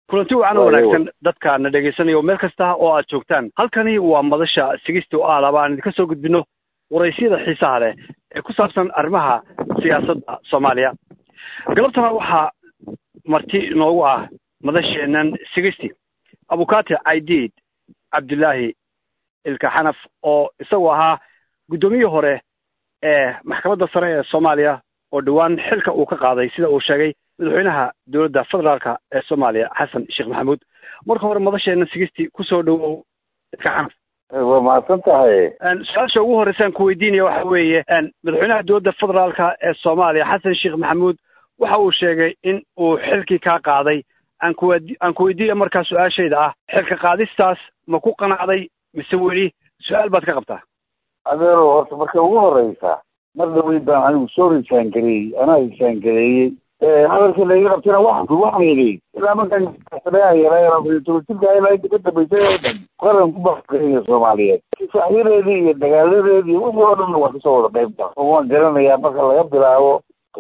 kulanti wacan wanaagsan dadka na dhageysanayo meel kasta oo aad joogtaan halkani waa madasha sigista oo aalaba aan idinka soo gudbino waraysyada xiisaha leh ee ku saabsan arrimaha siyaasadda Soomaaliya galabtana waxaa marti inoogu ah madasheenan sigisti abukaate Aidiid Cabdullaahi Ilka Xanaf oo isagoo ahaa guddoomiye hore ee maxkamadda sare ee Soomaaliya oo dhawaan xilka uu ka qaaday sida uu sheegay madaxweynaha dowladda federaalka ee Soomaaliya Xasan Sheekh Maxamuud marka hore madasheena sigisti ku soo dhawow Ilka Xanaf waa mahadsan tahay su'aasha ugu horreysaan ku weydiinaya waxa weeye madaxweynaha dowladda federaalka ee Soomaaliya Xasan Sheekh Maxamuud waxa uu sheegay in uu xilkii ka qaaday aan ku weydiiyo markaa su'aashayda ah xilka qaadistaas ma ku qanacday mise weli su'aal baad ka qabtaa adeero horta marka ugu horreysa mar dhaweyd baan anigu soo rishaangareeyey anaa rishaangareeyey hadalkii laiga qabtayna waxaan yidhi ilaa markaan yaraa ilaa ka dambaysay oo dhan qaran ku baqaya Soomaaliyeed saaxiireedii iyo dagaaladeedii wixii oo dhan waa kasoo wada qayb galay waan garanayaa marka laga bilaabo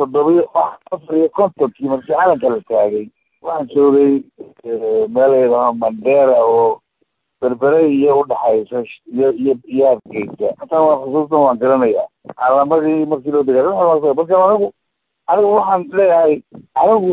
750 markii calanka la taagay waxaan joogay meelaha Mandera oo berbere iyo udhaxaysa iyo Hargeysa hataa waan xusuustan waan garanayaa calamadii markii loo dagaalay marka anigu waxaan leeyahay anigu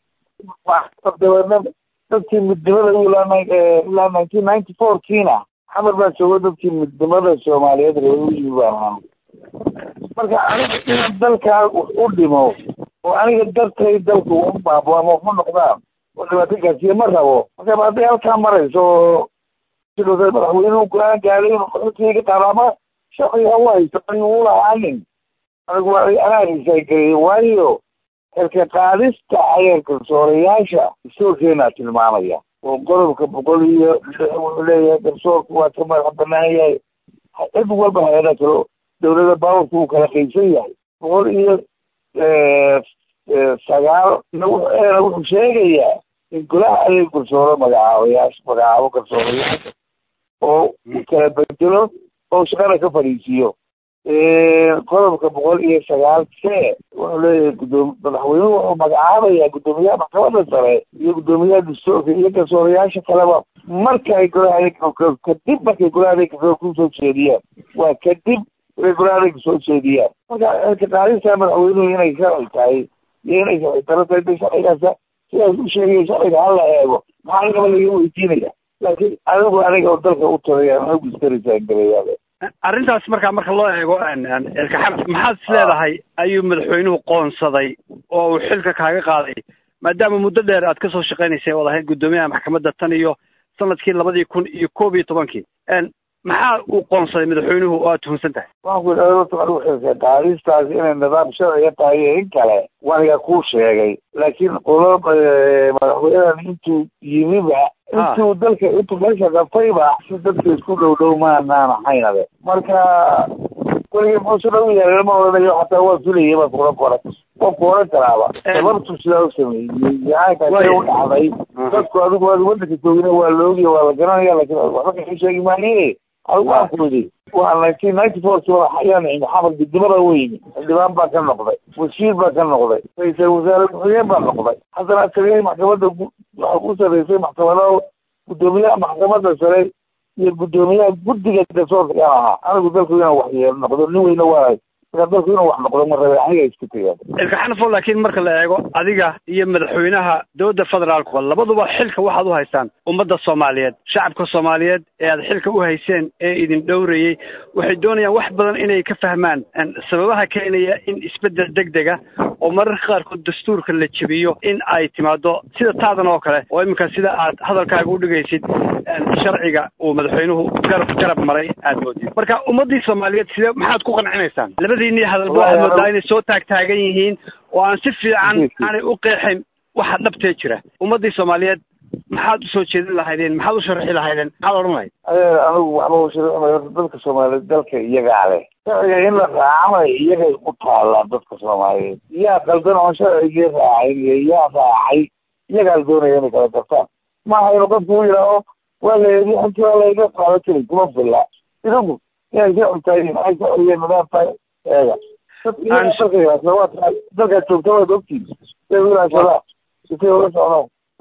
dadkii midnimada ilaa 1994kiina xamar baan joogo dadkii midnimada Soomaaliyeed reeruhu baan ahaa marka aniga inaan dalkaa u dhimo oo aniga dartay dalku u baabo ama waxu noqdaan oo dhibaato gaarsiiya ma rabo marka hadday halkaa marayso sidoo kale madaxweynuhu go-aan gaaray inuu xilkiga qaadama sharciga u haysto ayuu u lahaanin anigu anaa rishaangareeyey waayo xilka qaadista ayaa garsoorayaasha dastuurkeena tilmaamaya oo qodobka 106 wuxuu leeyahay garsoorku waa ka madax banaan yahay cid walba hay'ada kale dowladda baawarku uu kala qaybsan yahay 109 wuxuu sheegayaa in golaha adeeg garsooro magacaabo garsoorayaasha oo kala bedelo oo shaqada ka fadhiisiyo qodobka 109 wuxuu leeyahay madaxweynuhu wuxuu magacaabayaa guddoomiyaha maxkamadda sare iyo guddoomiyaha dastuurka iyo garsoorayaasha kaleba markay kadib markay golaha adeeg ku soo jeediyaan waa kadib golaha adeeg soo jeediyaan marka xilka qaadista madaxweynuhu inay sharci tahay iyo inay sharci daro tahay sharcigaasa sidaas u sheegaya sharciga hala eego maxaa anigaba laga weydiinaya laakiin aniga oo dalka u tagaya anigu iska rishaangareeyaa arrintaas marka loo eego Ilka Xanaf maxaad is leedahay ayuu madaxweynuhu qoonsaday oo uu xilka kaaga qaaday maadaama muddo dheer aad ka soo shaqaynaysay oo ahayd guddoomiyaha maxkamadda tan iyo sanadkii 2011 maxaa uu qoonsaday madaxweynuhu oo aad tuhunsan tahay waxaan ku idhaahdo xilka qaadistaas inay nidaam sharciga tahay iyo in kale waniga kuu sheegay laakiin madaxweynahan intuu yimiba intuu dalka intuu meesha qabtayba si dadka isku dhow maanaan ahaynade marka weligii muxuu si dhow yahay ma odhanayo xataa waa filayay baa ku oran karaaba sababtu sidaa u sameeyey yacaankaasi u dhacday dadku adigu waddanka joogina waa la ogya waa la garanaya laakiin waxba kaxii sheegi maaye adigu waan ku yidhi waa 1994 ayaan xamar midnimada weyni xildhibaan baa ka noqday wasiir baa ka noqday ra'iisul wasaare ku-xigeen baa noqday haddana asagay maxkamadda waxaa ku sarreysay maxkamadaha guddoomiyaha maxkamadda sare iyo guddoomiyaha guddiga garsoorka aan ahaa anigu dalku inaan waxyeelo noqdo nin weyne waay marka dalku inuu wax noqdo ma rabe aniga isku tagay Ilka Xanaf laakiin marka la eego adiga iyo madaxweynaha dowladda federaalka labaduba xilka waxaad u haystaan ummadda Soomaaliyeed shacabka Soomaaliyeed ee aad xilka u hayseen ee idin dhowrayay waxay doonayaan wax badan inay ka fahmaan sababaha keenaya in isbedel degdega oo mararka qaarkood dastuurka la jabiyo in ay timaado sida taadan oo kale oo iminka sida aad hadalkaaga u dhigaysid sharciga uu madaxweynuhu garab maray aad moodid marka ummadii Soomaaliyeed sida maxaad ku qancinaysaan labadiinii hadalba waxaad moodaa inay soo taagan yihiin oo aan si fiican aanay u qeexin waxa dhabtee jira ummadii Soomaaliyeed maxaad u soo jeedin lahaydeen maxaad u sharxi lahaydeen maxaad odhan lahayd anigu waxba u sharxi dadka Soomaaliyeed dalka iyagaa leh sharciga in la raacay iyagay u taalaa dadka Soomaaliyeed yaa qaldan oo sharciga raacay yaa raacay iyagaa doonaya inay kala gartaan maaha inuu qofku u yidhaaho waa leeyahay intii waa layga qaado jiray kuma filla idanku inay ka cuntaayeen ay ka celiyeen nidaamka eega dalka joogta waad ogtiin say wilaashada intay ula socdaan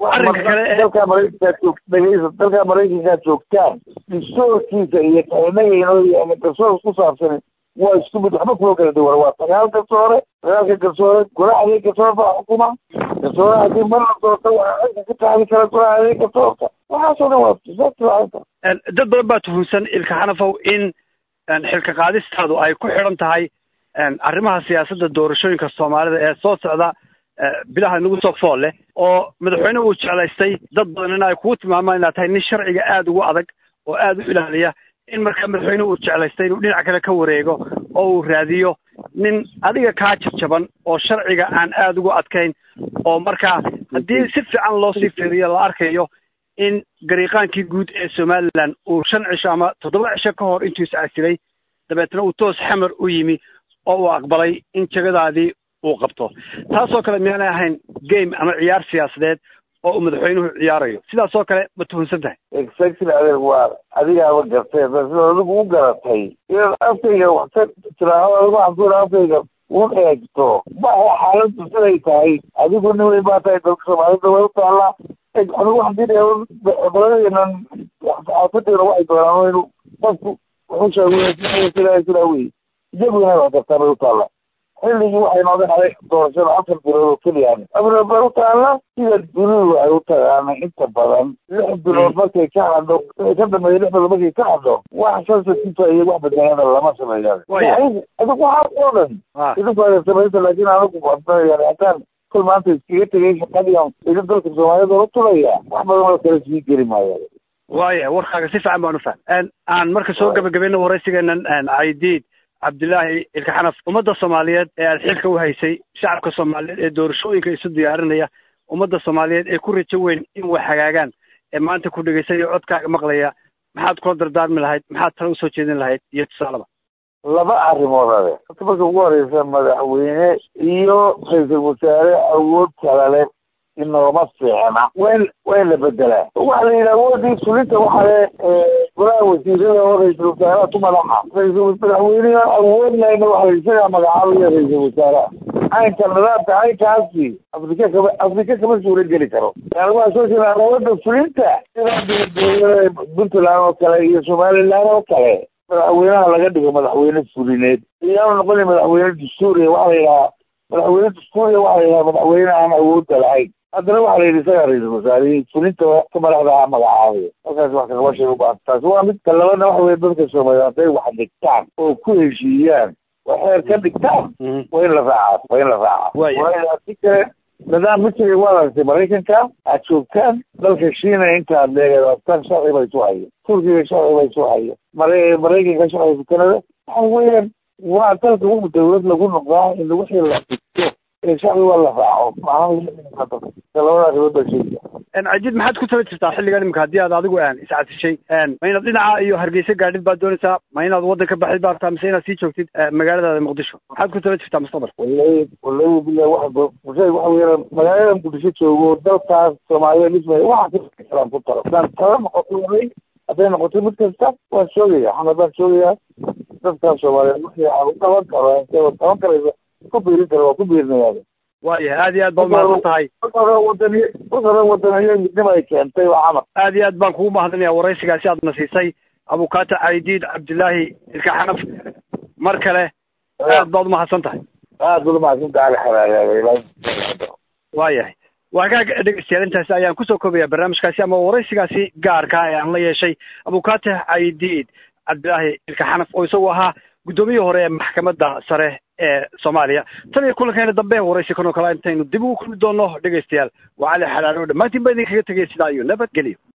dalka maraykankaa joogtaan distoorkiisa iyo kainagayno garsoor ku saabsan waa isku mid waxba kuma kala duwan waa sagaalka garsoore golaha garsoor baa xukuma garsoore haddii mar la doorto waa ka taadi kara golaha garsoorka waxaasoo dhan waa dad badan baa tuhunsan ilka xanafow in xilka qaadistaadu ay ku xidhan tahay arrimaha siyaasadda doorashooyinka soomaalida ee soo socda bilaha nagu soo fool leh oo madaxweyne uu jeclaystay dad badan in ay kugu tilmaamaan inaad tahay nin sharciga aada ugu adag oo aada u ilaaliya in markaa madaxweyne uu jeclaystay inuu dhinac kale ka wareego oo uu raadiyo nin adiga kaa jabjaban oo sharciga aan aada ugu adkayn oo markaa haddii si fiican loo sii fiiriyo la arkayo in gariiqaankii guud ee somalilan uu 5 cisho ama 7 cisho ka hor intuu is-casilay dabeetna uu toos xamar u yimi oo uu aqbalay in jagadaadii uu qabto taasoo kale miyaanay ahayn game ama ciyaar siyaasadeed oo uu madaxweynuhu ciyaarayo sidaasoo kale ma tuhunsan tahay exactly adeeg waa adigaaba gartay sida adigu u garatay inaad afkayga wax ka tiraahdo adigu cabdulla afkayga un eegto maaha xaaladdu siday tahay adigu nin way baa tahay dalka soomaalida way u taallaa anigu waxaan diidayaa baladeenan saxaafaddeena waxay doonaan inu qofku wuxuu sheegay sidaa wey iyaguna waa gartaa bay u taallaa xilligii waxay nooga haday doorashada 4 bilood oo keliya 4 bilood u taalla sida dunidu ay u tagaana inta badan 6 bilood markay ka hadho ka dambeeya 6 bilood markay ka hadho wax sensitive iyo wax badanaada lama sameeyo adigu waxaa oo dhan idinku aad samaysa laakiin anigu waxaan hataan kul maanta iskaga tegay shaqadiyan idin dalka soomaalida oo tulaya wax badan oo kala sii geli maayo waaya warkaaga si fiican baan u fahmay aan marka soo gabagabayno waraysigeenan Caydiid Cabdillaahi ilka xanaf ummadda Soomaaliyeed ee aad xilka u haysay shacabka Soomaaliyeed ee doorashooyinka isu diyaarinaya ummadda Soomaaliyeed ee ku rajo weyn in wax hagaagaan ee maanta ku dhageysay codkaaga maqlaya maxaad ku dardaarmi lahayd maxaad talo u soo jeedin lahayd iyo tusaalaba laba arrimood ade marka ugu horeysa madaxweyne iyo ra'iisul wasaare awood kala leh inooma fiicna way la bedelaa waxa la yidhaha awoodii fulinta waxa le golaha wasiirada oo ra'iisul wasaaraha ku madaxa madaxweyneha awood lahayna waxa isagaa magacaabaya ra'iisul wasaaraha caynka nidaamka caynkaasi afrika kama suura geli karo yani waa soo jeeda awoodda fulinta sida puntland oo kale iyo somaliland oo kale madaxweynaha laga dhigo madaxweyne fulineed iyaanu noqoni madaxweyne dastuuriya waxa la yidhahaa madaxweyne dastuuriya waxa la yidhaha madaxweyne aan awoodda lahayn haddana waxaa la yidhi isagaa ra'iisul wasaarihii fulinta ka madaxda magacaabaya halkaas wax kagaba sheego ba taasi waa midka labana waxa weye dadka soomaaliya hadday wax dhigtaan oo ku heshiiyaan oo xeer ka dhigtaan waa in la raacaa si kale nidaam mijiga waad aragtay maraykanka aad joogtaan dalka shiina intaad leegataan sharci bay soo hayo turkiga sharci bay soo hayo maraykanka sharci kanada waxa weeyaan waa dalka ugu dawlad lagu noqdaa in wixii la dhigto ee sharci waa la raaco labada arrimood baa sheegaya Caydiid maxaad ku tala jirtaa xilligan imika haddii aad adigu iscadsishay ma inaad dhinaca iyo hargeysa gaadhid baad doonaysaa ma inaad waddanka baxid baad rabtaa mise inaad sii joogtid magaaladaada muqdisho maxaad ku tala jirtaa mustaqbalka wallahi billahi waxa weeyaan magaalada muqdisho joogo dalkaas soomaaliya dhismaya waxa kalaan ku talo hadaan tala noqoto hadday noqoto mid kasta waan joogaya xamad baan joogayaa dadkaas soomaaliyeed wixii aan u qaban karo qaban karaysa ku biirin karo waa ku biirinayaa waayahay aad iyo aad baa umahadsan tahay wadaniyo midnimo ay keentay waa camal aad iyo aad baan kugu mahadinayaa waraysigaasi aad na siisay abukaata Caydiid Cabdillaahi ilka xanaf mar kale aad baad umahadsan tahay aad baad umahadsan tahay waayahay waagaag dhegeystayaal intaasi ayaan kusoo koobayaa barnaamijkaasi ama waraysigaasi gaarka ee aan la yeeshay abukaata Caydiid Cabdillaahi ilka xanaf oo isagu ahaa guddoomiyihii hore ee maxkamadda sare ee Soomaaliya tan iyo kulankeena dambe waraysi kanoo kale intaynu dib ugu kulmi doono dhegeystayaal waa cali xalaalo dhammaantiin baa idinkaga tegay sidaa iyo nabadgelyo